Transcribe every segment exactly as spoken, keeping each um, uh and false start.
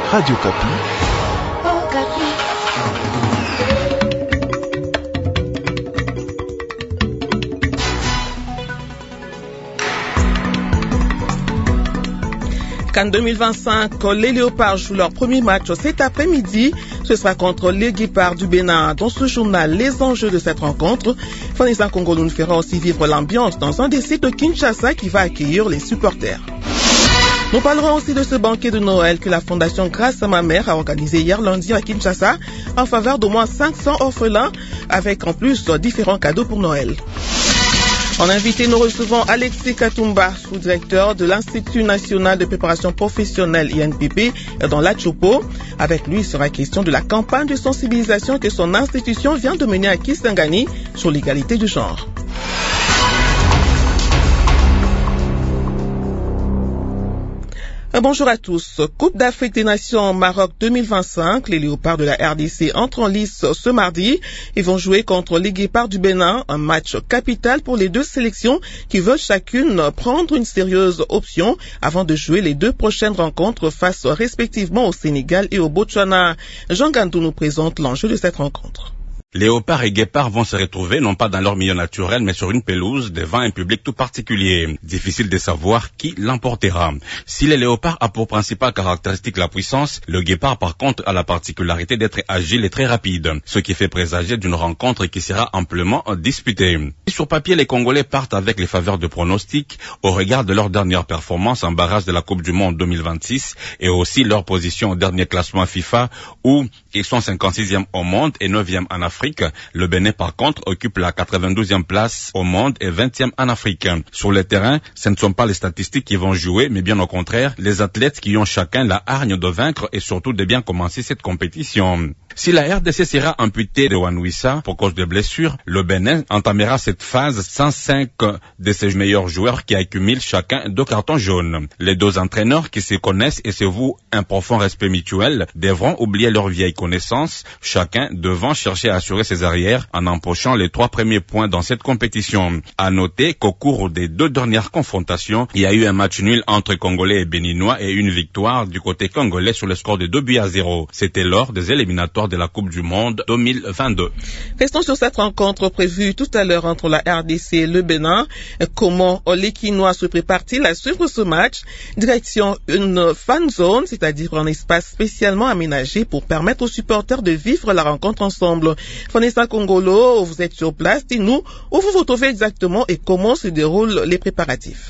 Radio Kapi. Oh, Kapi. CAN deux mille vingt-cinq, les Léopards jouent leur premier match cet après-midi. Ce sera contre les Guépards du Bénin. Dans ce journal, les enjeux de cette rencontre. Vanessa Congolo nous fera aussi vivre l'ambiance dans un des sites de Kinshasa qui va accueillir les supporters. Nous parlerons aussi de ce banquet de Noël que la Fondation Grâce à ma mère a organisé hier lundi à Kinshasa en faveur d'au moins cinq cents orphelins avec en plus différents cadeaux pour Noël. En invité, nous recevons Alexis Katumba, sous-directeur de l'Institut national de préparation professionnelle I N P P dans la Chopo. Avec lui, il sera question de la campagne de sensibilisation que son institution vient de mener à Kisangani sur l'égalité du genre. Bonjour à tous. Coupe d'Afrique des Nations Maroc deux mille vingt-cinq. Les Léopards de la R D C entrent en lice ce mardi. Ils vont jouer contre les Guépards du Bénin, un match capital pour les deux sélections qui veulent chacune prendre une sérieuse option avant de jouer les deux prochaines rencontres face respectivement au Sénégal et au Botswana. Jean Gandou nous présente l'enjeu de cette rencontre. Léopards et Guépards vont se retrouver non pas dans leur milieu naturel, mais sur une pelouse devant un public tout particulier. Difficile de savoir qui l'emportera. Si le Léopard a pour principale caractéristique la puissance, le Guépard par contre a la particularité d'être agile et très rapide, ce qui fait présager d'une rencontre qui sera amplement disputée. Sur papier, les Congolais partent avec les faveurs de pronostic au regard de leur dernière performance en barrage de la Coupe du Monde deux mille vingt-six et aussi leur position au dernier classement FIFA où ils sont cinquante-sixième au monde et neuvième en Afrique. Le Bénin, par contre, occupe la quatre-vingt-douzième place au monde et vingtième en Afrique. Sur le terrain, ce ne sont pas les statistiques qui vont jouer, mais bien au contraire, les athlètes qui ont chacun la hargne de vaincre et surtout de bien commencer cette compétition. Si la R D C sera amputée de Wan-Wissa pour cause de blessures, le Bénin entamera cette phase sans cinq de ses meilleurs joueurs qui accumulent chacun deux cartons jaunes. Les deux entraîneurs qui se connaissent et se vouent un profond respect mutuel devront oublier leurs vieilles connaissances, chacun devant chercher à assurer ses arrières en empochant les trois premiers points dans cette compétition. À noter qu'au cours des deux dernières confrontations, il y a eu un match nul entre Congolais et Béninois et une victoire du côté congolais sur le score de deux buts à zéro. C'était lors des éliminatoires de la Coupe du Monde deux mille vingt-deux. Restons sur cette rencontre prévue tout à l'heure entre la R D C et le Bénin. Comment les Quinois se préparent-ils à suivre ce match? Direction une fan zone, c'est-à-dire un espace spécialement aménagé pour permettre aux supporters de vivre la rencontre ensemble. Vanessa Congolo, vous êtes sur place. Dites-nous où vous vous trouvez exactement et comment se déroulent les préparatifs.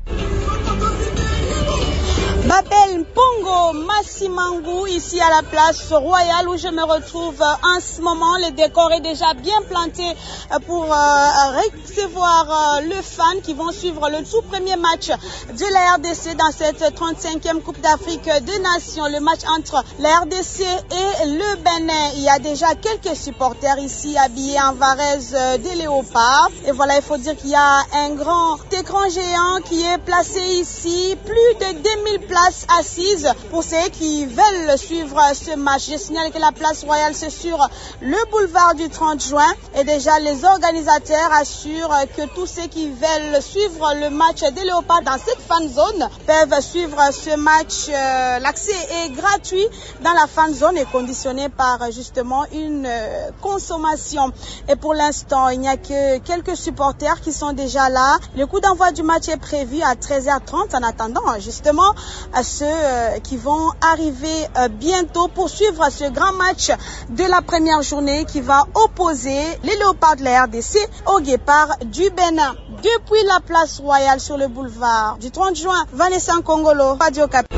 Babel Mpongo Massimangu, ici à la place royale où je me retrouve en ce moment. Le décor est déjà bien planté pour recevoir les fans qui vont suivre le tout premier match de la R D C dans cette trente-cinquième Coupe d'Afrique des Nations. Le match entre la R D C et le Bénin. Il y a déjà quelques supporters ici habillés en varèse des Léopards. Et voilà, il faut dire qu'il y a un grand écran géant qui est placé ici. Plus de deux mille places assises pour ceux qui veulent suivre ce match. Je signale que la place royale c'est sur le boulevard du trente juin et déjà les organisateurs assurent que tous ceux qui veulent suivre le match des Léopards dans cette fan zone peuvent suivre ce match. Euh, l'accès est gratuit dans la fan zone et conditionné par justement une euh, consommation. Et pour l'instant, il n'y a que quelques supporters qui sont déjà là. Le coup d'envoi du match est prévu à treize heures trente en attendant justement à ceux euh, qui vont arriver euh, bientôt pour suivre ce grand match de la première journée qui va opposer les Léopards de la R D C aux Guépards du Bénin. Depuis la place royale sur le boulevard du trente juin, Vanessa Congolo, Radio Kapi.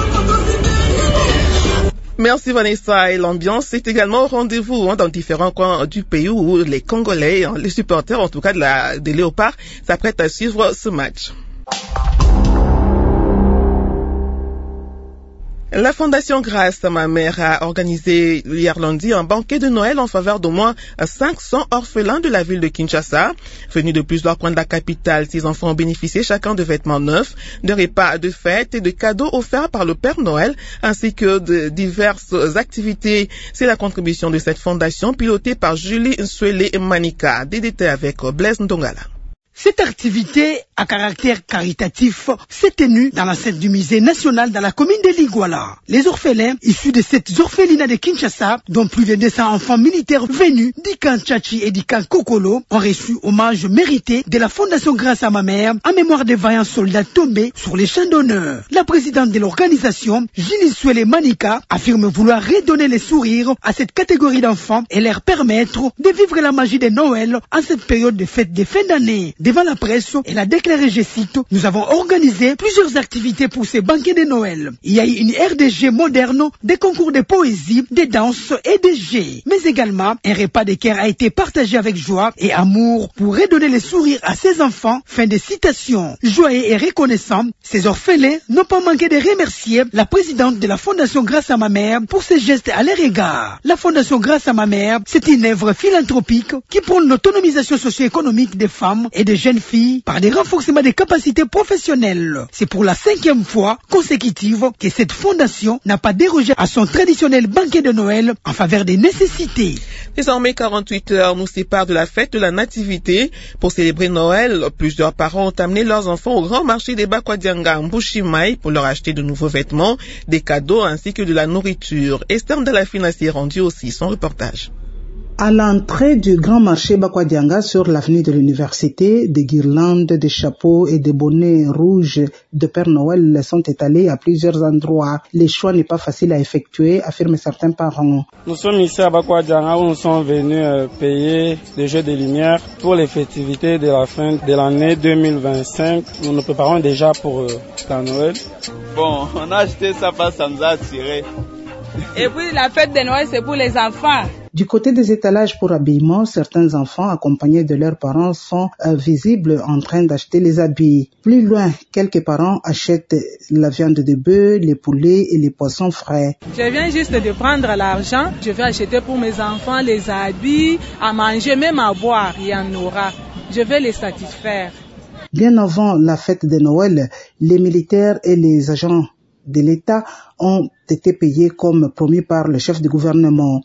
Merci Vanessa. Et l'ambiance est également au rendez-vous hein, dans différents coins du pays où les Congolais, hein, les supporters en tout cas de la, des Léopards s'apprêtent à suivre ce match. La Fondation Grâce à ma mère a organisé hier lundi un banquet de Noël en faveur d'au moins cinq cents orphelins de la ville de Kinshasa. Venus de plusieurs coins de la capitale, ces enfants ont bénéficié chacun de vêtements neufs, de repas de fête et de cadeaux offerts par le Père Noël, ainsi que de diverses activités. C'est la contribution de cette fondation pilotée par Julie Nswele Manika. Des détails avec Blaise Ndongala. Cette activité à caractère caritatif s'est tenue dans l'enceinte du musée national dans la commune de Liguala. Les orphelins issus de cette orphelinat de Kinshasa, dont plus de deux cents enfants militaires venus d'Ikan Tchachi et d'Ikan Kokolo, ont reçu hommage mérité de la Fondation Grâce à ma mère en mémoire des vaillants soldats tombés sur les champs d'honneur. La présidente de l'organisation, Gilles Suele Manika, affirme vouloir redonner les sourires à cette catégorie d'enfants et leur permettre de vivre la magie de Noël en cette période de fête de fin d'année. Devant la presse, elle a déclaré, je cite, « Nous avons organisé plusieurs activités pour ces banquets de Noël. Il y a eu une R D G moderne, des concours de poésie, de danse et de jeux. Mais également, un repas de cœur a été partagé avec joie et amour pour redonner les sourires à ces enfants. » Fin de citation. Joyeux et reconnaissant, ces orphelins n'ont pas manqué de remercier la présidente de la Fondation Grâce à ma mère pour ses gestes à leur égard. La Fondation Grâce à ma mère, c'est une œuvre philanthropique qui prône l'autonomisation socio-économique des femmes et des jeunes filles par des renforcements des capacités professionnelles. C'est pour la cinquième fois consécutive que cette fondation n'a pas dérogé à son traditionnel banquet de Noël en faveur des nécessités. Désormais, quarante-huit heures nous séparent de la fête de la Nativité. Pour célébrer Noël, plusieurs parents ont amené leurs enfants au grand marché des Bakwadianga Mbushimai pour leur acheter de nouveaux vêtements, des cadeaux ainsi que de la nourriture. Esther Ndalafina s'y est rendue aussi son reportage. À l'entrée du grand marché Bakwadianga sur l'avenue de l'université, des guirlandes, des chapeaux et des bonnets rouges de Père Noël sont étalés à plusieurs endroits. Le choix n'est pas facile à effectuer, affirment certains parents. Nous sommes ici à Bakwadianga où nous sommes venus euh, payer des jeux de lumière pour les festivités de la fin de l'année deux mille vingt-cinq. Nous nous préparons déjà pour euh, la Noël. Bon, on a acheté ça parce que ça nous a attiré. Et puis la fête de Noël, c'est pour les enfants. Du côté des étalages pour habillement, certains enfants accompagnés de leurs parents sont euh, visibles en train d'acheter les habits. Plus loin, quelques parents achètent la viande de bœuf, les poulets et les poissons frais. Je viens juste de prendre l'argent. Je vais acheter pour mes enfants les habits, à manger, même à boire. Il y en aura. Je vais les satisfaire. Bien avant la fête de Noël, les militaires et les agents de l'État ont été payés comme promis par le chef du gouvernement.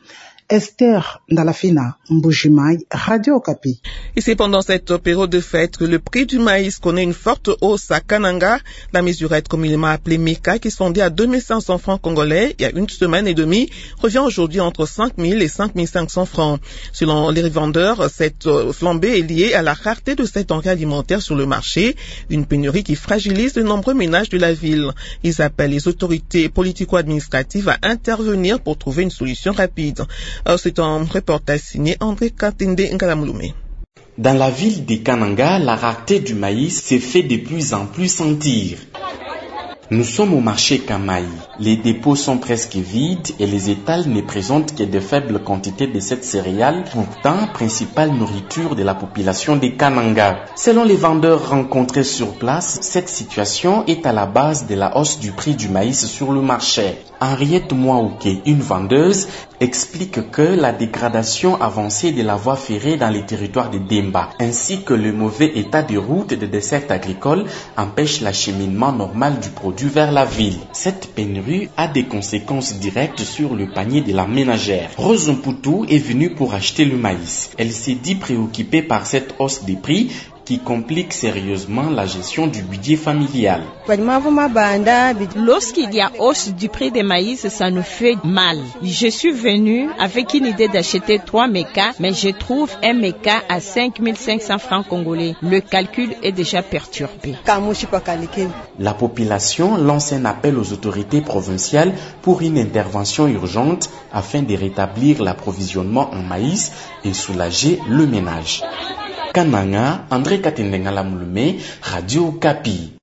Esther Ndalafina, Mbushimai, Radio Okapi. Et c'est pendant cette période de fête que le prix du maïs connaît une forte hausse à Kananga. La mesurette communément appelée Meka, qui se fondait à deux mille cinq cents francs congolais il y a une semaine et demie, revient aujourd'hui entre cinq mille et cinq mille cinq cents francs. Selon les revendeurs, cette flambée est liée à la rareté de cette denrée alimentaire sur le marché, une pénurie qui fragilise de nombreux ménages de la ville. Ils appellent les autorités politico-administratives à intervenir pour trouver une solution rapide. C'est un reportage signé André Katende Ngalamulume. Dans la ville de Kananga, la rareté du maïs se fait de plus en plus sentir. Nous sommes au marché Kamaï. Les dépôts sont presque vides et les étals ne présentent que de faibles quantités de cette céréale, pourtant principale nourriture de la population de Kananga. Selon les vendeurs rencontrés sur place, cette situation est à la base de la hausse du prix du maïs sur le marché. Henriette Mouaouké, une vendeuse, explique que la dégradation avancée de la voie ferrée dans les territoires de Demba, ainsi que le mauvais état de route des desserts agricoles empêche l'acheminement normal du produit vers la ville. Cette pénurie a des conséquences directes sur le panier de la ménagère. Rose Mputu est venue pour acheter le maïs. Elle s'est dit préoccupée par cette hausse des prix qui complique sérieusement la gestion du budget familial. Lorsqu'il y a hausse du prix des maïs, ça nous fait mal. Je suis venue avec une idée d'acheter trois mécas, mais je trouve un méca à cinq mille cinq cents francs congolais. Le calcul est déjà perturbé. La population lance un appel aux autorités provinciales pour une intervention urgente afin de rétablir l'approvisionnement en maïs et soulager le ménage. Kananga, André Katende-Ngalamulume, Radio Okapi.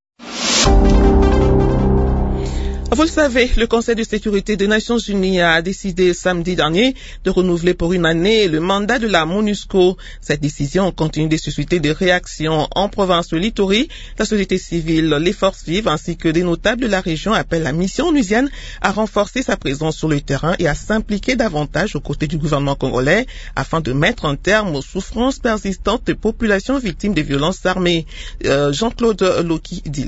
Vous le savez, le Conseil de sécurité des Nations Unies a décidé samedi dernier de renouveler pour une année le mandat de la MONUSCO. Cette décision continue de susciter des réactions en province de l'Ituri. La société civile, les forces vives ainsi que des notables de la région appellent la mission onusienne à renforcer sa présence sur le terrain et à s'impliquer davantage aux côtés du gouvernement congolais afin de mettre un terme aux souffrances persistantes des populations victimes des violences armées. Euh, Jean-Claude Loki Dilé.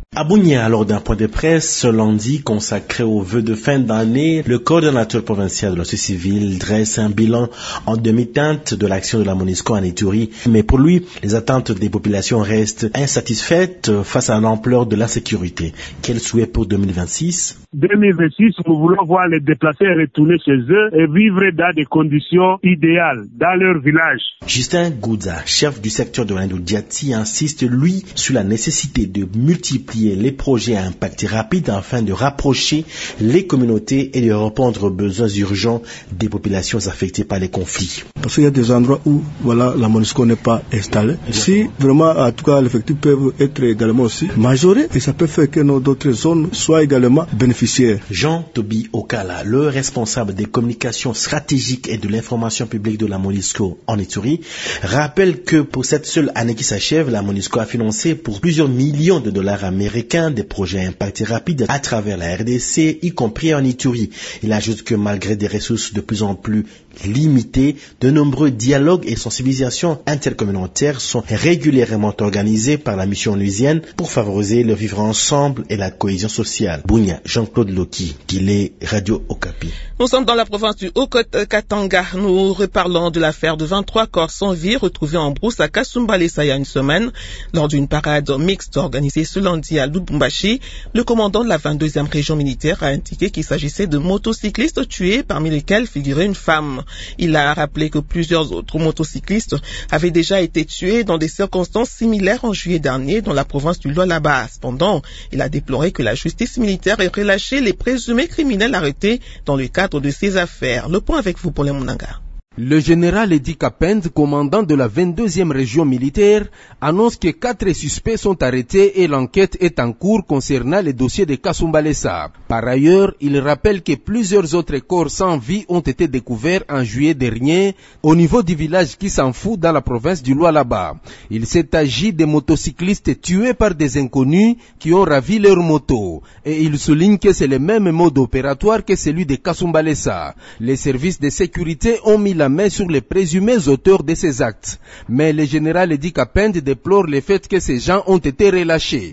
À Bunia, lors d'un point de presse ce lundi consacré aux vœux de fin d'année, le coordonnateur provincial de la société civile dresse un bilan en demi-teinte de l'action de la MONUSCO en Ituri. Mais pour lui, les attentes des populations restent insatisfaites face à l'ampleur de l'insécurité. Quel souhait pour deux mille vingt-six? deux mille vingt-six, nous voulons voir les déplacés retourner chez eux et vivre dans des conditions idéales dans leur village. Justin Gouza, chef du secteur de l'Indou-Diati, insiste, lui, sur la nécessité de multiplier les projets à impact rapide afin de rapprocher les communautés et de répondre aux besoins urgents des populations affectées par les conflits. Parce qu'il y a des endroits où voilà, la MONUSCO n'est pas installée. Si vraiment, en tout cas, l'effectif peut être également aussi majoré et ça peut faire que nos d'autres zones soient également bénéficiaires. Jean-Toby Okala, le responsable des communications stratégiques et de l'information publique de la MONUSCO en Ituri, rappelle que pour cette seule année qui s'achève, la MONUSCO a financé pour plusieurs millions de dollars américains des projets à impact rapide à travers la R D C, y compris en Ituri. Il ajoute que malgré des ressources de plus en plus limitées, de nombreux dialogues et sensibilisations intercommunautaires sont régulièrement organisés par la mission onusienne pour favoriser le vivre ensemble et la cohésion sociale. Bunia, Jean-Claude Loki, Guilé, Radio Okapi. Nous sommes dans la province du Haut-Katanga. Nous reparlons de l'affaire de vingt-trois corps sans vie retrouvés en brousse à Kasumbalesa il y a une semaine lors d'une parade mixte organisée ce lundi à Lubumbashi. Le commandant de la vingt-deuxième région militaire a indiqué qu'il s'agissait de motocyclistes tués, parmi lesquels figurait une femme. Il a rappelé que plusieurs autres motocyclistes avaient déjà été tués dans des circonstances similaires en juillet dernier dans la province du Lualaba. Cependant, il a déploré que la justice militaire ait relâché les présumés criminels arrêtés dans le cadre de ces affaires. Le point avec vous, Paulin Mounanga. Le général Edi Kapend, commandant de la vingt-deuxième région militaire, annonce que quatre suspects sont arrêtés et l'enquête est en cours concernant les dossiers de Kasumbalesa. Par ailleurs, il rappelle que plusieurs autres corps sans vie ont été découverts en juillet dernier au niveau du village qui s'en fout dans la province du Lualaba. Il s'est agi des motocyclistes tués par des inconnus qui ont ravi leur moto. Et il souligne que c'est le même mode opératoire que celui de Kasumbalesa. Les services de sécurité ont mis la main sur les présumés auteurs de ces actes. Mais le général Edi Kapend déplore le fait que ces gens ont été relâchés.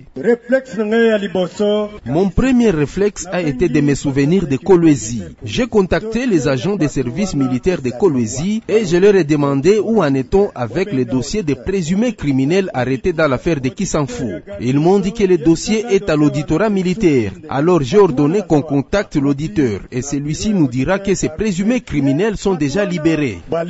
Mon premier réflexe a été de me souvenir de Kolwezi. J'ai contacté les agents des services militaires de Kolwezi et je leur ai demandé où en est-on avec le dossier des présumés criminels arrêtés dans l'affaire de Kisanfou. Ils m'ont dit que le dossier est à l'auditorat militaire. Alors j'ai ordonné qu'on contacte l'auditeur et celui-ci nous dira que ces présumés criminels sont déjà libérés.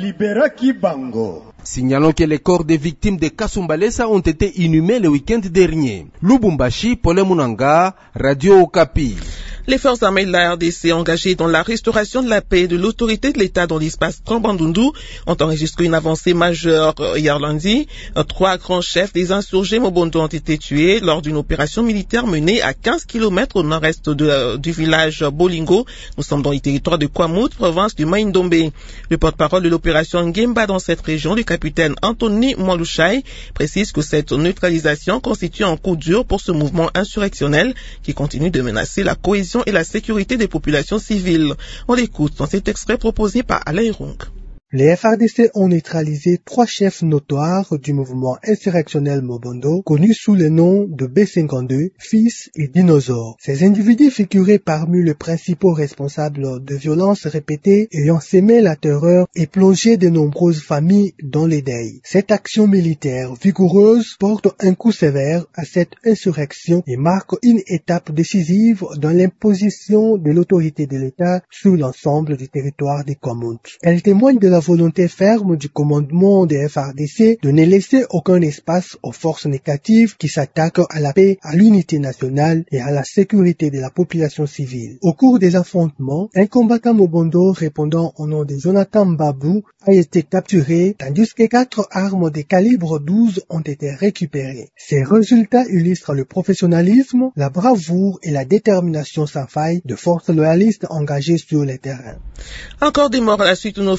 Signalons que les corps des victimes de Kasumbalesa ont été inhumés le week-end dernier. Lubumbashi, Paulin Mounanga, Radio Okapi. Les forces armées de la R D C engagées dans la restauration de la paix et de l'autorité de l'État dans l'espace Grand Bandundu ont enregistré une avancée majeure hier lundi. Trois grands chefs des insurgés Mobondo ont été tués lors d'une opération militaire menée à quinze kilomètres au nord-est de, du village Bolingo. Nous sommes dans le territoire de Kwamut, province du Maïndombe. Le porte-parole de l'opération Ngemba dans cette région, le capitaine Anthony Mwalushai, précise que cette neutralisation constitue un coup dur pour ce mouvement insurrectionnel qui continue de menacer la cohésion et la sécurité des populations civiles. On l'écoute dans cet extrait proposé par Alain Rung. Les F R D C ont neutralisé trois chefs notoires du mouvement insurrectionnel Mobondo, connus sous le nom de B cinquante-deux, Fils et Dinosaure. Ces individus figuraient parmi les principaux responsables de violences répétées ayant sémé la terreur et plongé de nombreuses familles dans les deuils. Cette action militaire vigoureuse porte un coup sévère à cette insurrection et marque une étape décisive dans l'imposition de l'autorité de l'État sur l'ensemble du territoire des Kwamut. Elle témoigne de la volonté ferme du commandement des F R D C de ne laisser aucun espace aux forces négatives qui s'attaquent à la paix, à l'unité nationale et à la sécurité de la population civile. Au cours des affrontements, un combattant Mobondo répondant au nom de Jonathan Babou a été capturé, tandis que quatre armes de calibre douze ont été récupérées. Ces résultats illustrent le professionnalisme, la bravoure et la détermination sans faille de forces loyalistes engagées sur le terrain. Encore des morts à la suite de naufrage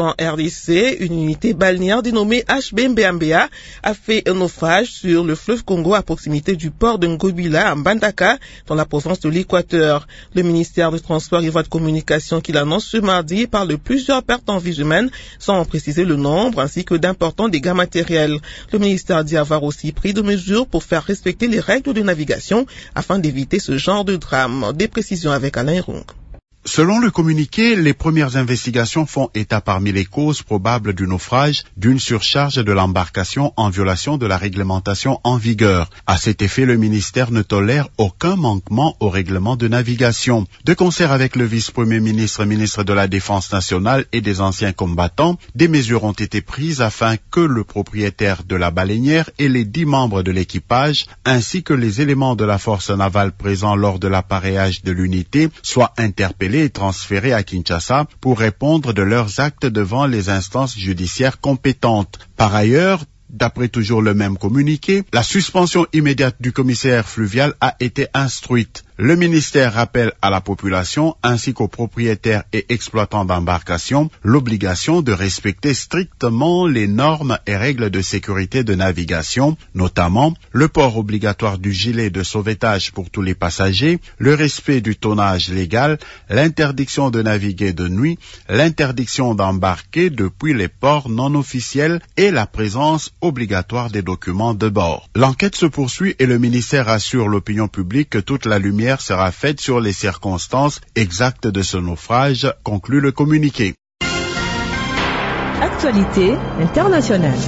En R D C, une unité balnéaire dénommée H B Mbéambéa a fait un naufrage sur le fleuve Congo à proximité du port de Ngobila à Mbandaka, dans la province de l'Équateur. Le ministère des Transports et Voies de Communication qui l'annonce ce mardi parle de plusieurs pertes en vies humaines, sans en préciser le nombre, ainsi que d'importants dégâts matériels. Le ministère dit avoir aussi pris de mesures pour faire respecter les règles de navigation afin d'éviter ce genre de drame. Des précisions avec Alain Rung. Selon le communiqué, les premières investigations font état parmi les causes probables du naufrage d'une surcharge de l'embarcation en violation de la réglementation en vigueur. À cet effet, le ministère ne tolère aucun manquement au règlement de navigation. De concert avec le vice-premier ministre, ministre de la Défense nationale et des anciens combattants, des mesures ont été prises afin que le propriétaire de la baleinière et les dix membres de l'équipage, ainsi que les éléments de la force navale présents lors de l'appareillage de l'unité, soient interpellés et transférés à Kinshasa pour répondre de leurs actes devant les instances judiciaires compétentes. Par ailleurs, d'après toujours le même communiqué, la suspension immédiate du commissaire fluvial a été instruite. Le ministère rappelle à la population ainsi qu'aux propriétaires et exploitants d'embarcations l'obligation de respecter strictement les normes et règles de sécurité de navigation, notamment le port obligatoire du gilet de sauvetage pour tous les passagers, le respect du tonnage légal, l'interdiction de naviguer de nuit, l'interdiction d'embarquer depuis les ports non officiels et la présence obligatoire des documents de bord. L'enquête se poursuit et le ministère assure l'opinion publique que toute la lumière sera faite sur les circonstances exactes de ce naufrage, conclut le communiqué. Actualité internationale.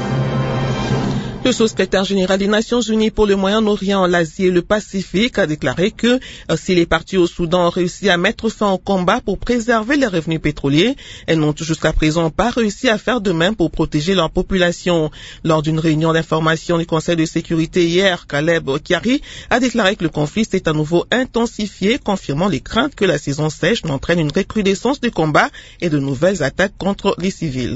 Le sous-secrétaire général des Nations Unies pour le Moyen-Orient, l'Asie et le Pacifique a déclaré que euh, si les partis au Soudan ont réussi à mettre fin au combat pour préserver les revenus pétroliers, elles n'ont jusqu'à présent pas réussi à faire de même pour protéger leur population. Lors d'une réunion d'information du Conseil de sécurité hier, Caleb Kyari a déclaré que le conflit s'est à nouveau intensifié, confirmant les craintes que la saison sèche n'entraîne une recrudescence du combat et de nouvelles attaques contre les civils.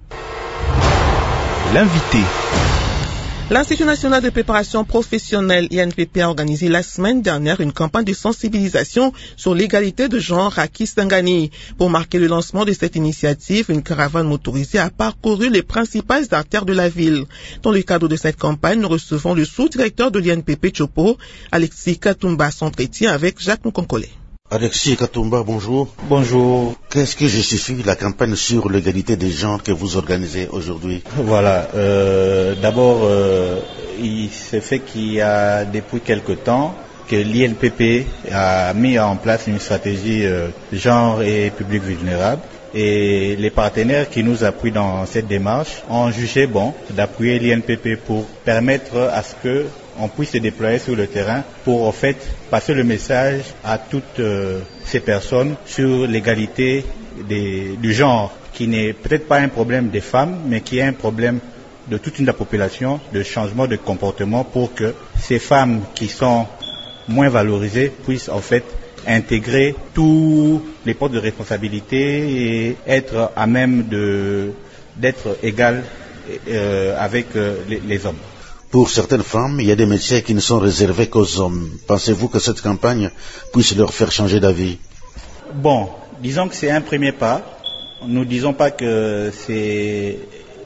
L'invité. L'Institut national de préparation professionnelle I N P P a organisé la semaine dernière une campagne de sensibilisation sur l'égalité de genre à Kisangani. Pour marquer le lancement de cette initiative, une caravane motorisée a parcouru les principales artères de la ville. Dans le cadre de cette campagne, nous recevons le sous-directeur de l'I N P P Chopo, Alexis Katumba, s'entretient avec Jacques Nkonkole. Alexis Katumba, bonjour. Bonjour. Qu'est-ce que justifie la campagne sur l'égalité des genres que vous organisez aujourd'hui? Voilà. Euh, d'abord, euh, il s'est fait qu'il y a depuis quelque temps que l'I N P P a mis en place une stratégie euh, genre et public vulnérable. Et les partenaires qui nous appuient dans cette démarche ont jugé bon d'appuyer l'I N P P pour permettre à ce que on puisse se déployer sur le terrain pour en fait passer le message à toutes euh, ces personnes sur l'égalité des, du genre, qui n'est peut-être pas un problème des femmes, mais qui est un problème de toute une la population, de changement de comportement pour que ces femmes qui sont moins valorisées puissent en fait intégrer tous les postes de responsabilité et être à même de d'être égales euh, avec euh, les, les hommes. Pour certaines femmes, il y a des métiers qui ne sont réservés qu'aux hommes. Pensez-vous que cette campagne puisse leur faire changer d'avis? Bon, disons que c'est un premier pas. Nous ne disons pas que c'est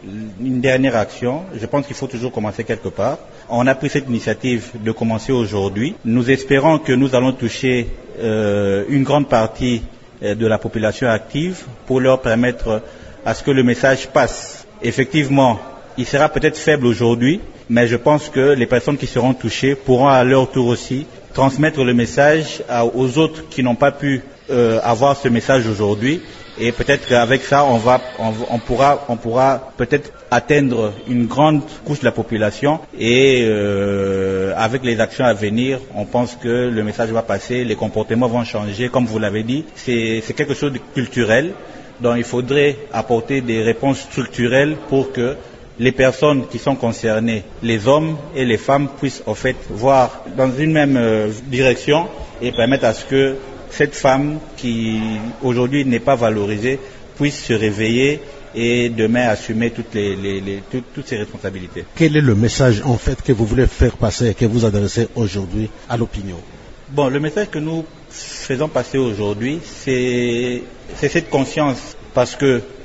une dernière action. Je pense qu'il faut toujours commencer quelque part. On a pris cette initiative de commencer aujourd'hui. Nous espérons que nous allons toucher euh, une grande partie euh, de la population active pour leur permettre à ce que le message passe. Effectivement, il sera peut-être faible aujourd'hui, mais je pense que les personnes qui seront touchées pourront à leur tour aussi transmettre le message à, aux autres qui n'ont pas pu euh, avoir ce message aujourd'hui. Et peut-être qu'avec ça, on va, on, on pourra, on pourra peut-être atteindre une grande couche de la population. Et euh, avec les actions à venir, on pense que le message va passer, les comportements vont changer. Comme vous l'avez dit, c'est, c'est quelque chose de culturel. Donc il faudrait apporter des réponses structurelles pour que les personnes qui sont concernées, les hommes et les femmes, puissent en fait voir dans une même euh, direction et permettre à ce que cette femme qui aujourd'hui n'est pas valorisée puisse se réveiller et demain assumer toutes, les, les, les, toutes, toutes ses responsabilités. Quel est le message en fait que vous voulez faire passer, que vous adressez aujourd'hui à l'opinion? Bon, le message que nous faisons passer aujourd'hui, c'est, c'est cette conscience, parce que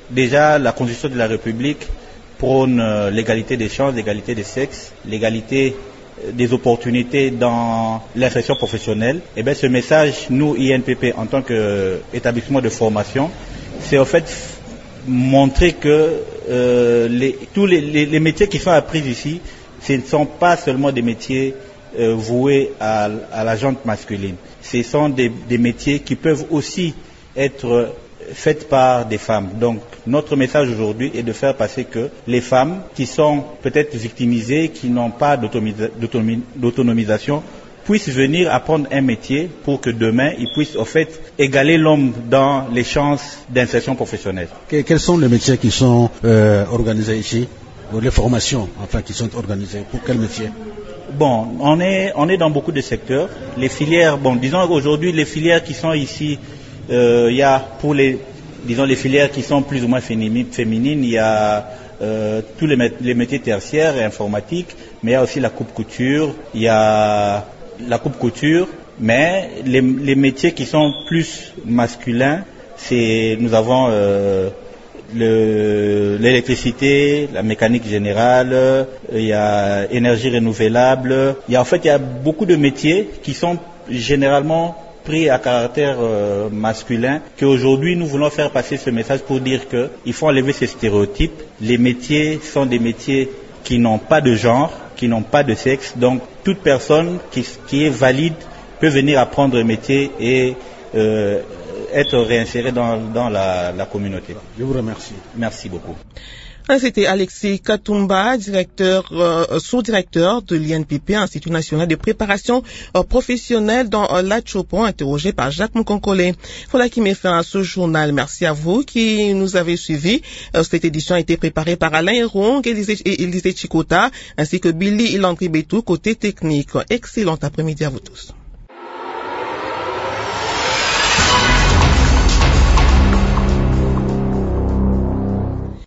déjà la Constitution de la République prône euh, l'égalité des chances, l'égalité des sexes, l'égalité des opportunités dans l'insertion professionnelle. Et bien ce message, nous, I N P P, en tant qu'établissement de formation, c'est en fait montrer que euh, les, tous les, les, les métiers qui sont appris ici, ce ne sont pas seulement des métiers euh, voués à, à la gente masculine. Ce sont des, des métiers qui peuvent aussi être faits par des femmes. Donc notre message aujourd'hui est de faire passer que les femmes qui sont peut-être victimisées, qui n'ont pas d'autonomisation, puissent venir apprendre un métier pour que demain ils puissent en fait égaler l'homme dans les chances d'insertion professionnelle. Quels sont les métiers qui sont euh, organisés ici, ou les formations enfin qui sont organisées pour quel métier? Bon, on est on est dans beaucoup de secteurs. Les filières, bon, disons aujourd'hui les filières qui sont ici, il euh, y a pour les disons les filières qui sont plus ou moins féminines, il y a euh, tous les, les métiers tertiaires et informatiques, mais il y a aussi la coupe couture, il y a la coupe couture, mais les, les métiers qui sont plus masculins, c'est nous avons euh, le, l'électricité, la mécanique générale, il y a énergie renouvelable, il y a en fait il y a beaucoup de métiers qui sont généralement pris à caractère euh, masculin, qu'aujourd'hui nous voulons faire passer ce message pour dire que il faut enlever ces stéréotypes. Les métiers sont des métiers qui n'ont pas de genre, qui n'ont pas de sexe, donc toute personne qui, qui est valide peut venir apprendre un métier et euh, être réinsérée dans, dans la, la communauté. Je vous remercie. Merci beaucoup. C'était Alexis Katumba, directeur, euh, sous-directeur de l'I N P P, Institut National de Préparation euh, Professionnelle dans euh, la Chopon, interrogé par Jacques Moukonkole. Voilà qui met fin à ce journal. Merci à vous qui nous avez suivis. Euh, cette édition a été préparée par Alain Hérong et Élisée Chikota, ainsi que Billy Ilandri Betou, côté technique. Excellent après-midi à vous tous.